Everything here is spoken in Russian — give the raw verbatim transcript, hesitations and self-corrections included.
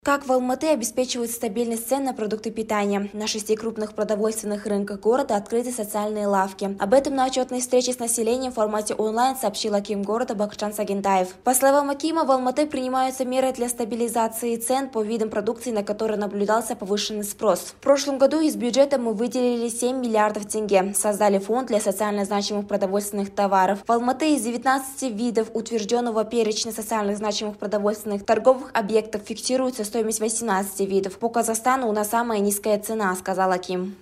Как в Алматы обеспечивают стабильность цен на продукты питания? На шести крупных продовольственных рынках города открыты социальные лавки. Об этом на отчетной встрече с населением в формате онлайн сообщил аким города Бакытжан Сагентаев. По словам акима, в Алматы принимаются меры для стабилизации цен по видам продукции, на которые наблюдался повышенный спрос. В прошлом году из бюджета мы выделили семь миллиардов тенге, создали фонд для социально значимых продовольственных товаров. В Алматы из девятнадцати видов утвержденного перечня социально значимых продовольственных торговых объектов фиксируется стоимость восемнадцати видов. По Казахстану у нас самая низкая цена, сказал аким.